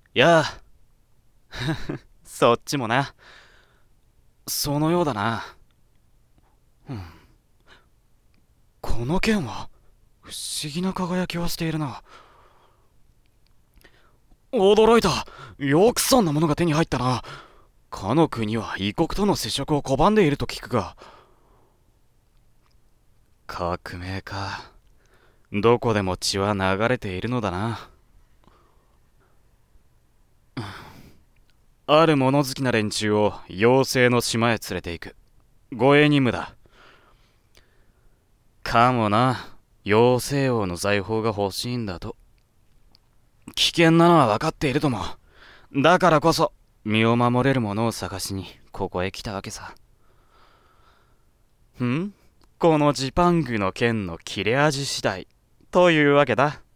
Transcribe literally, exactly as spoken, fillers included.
やあ、そっちもな。そのようだな。うん、この剣は不思議な輝きはしているな。驚いた。よくそんなものが手に入ったな。かの国は異国との接触を拒んでいると聞くが。革命か。どこでも血は流れているのだな。ある物好きな連中を妖精の島へ連れて行く。護衛任務だ。かもな。妖精王の財宝が欲しいんだと。危険なのは分かっているとも。だからこそ身を守れるものを探しにここへ来たわけさ。んこのジパングの剣の切れ味次第というわけだ。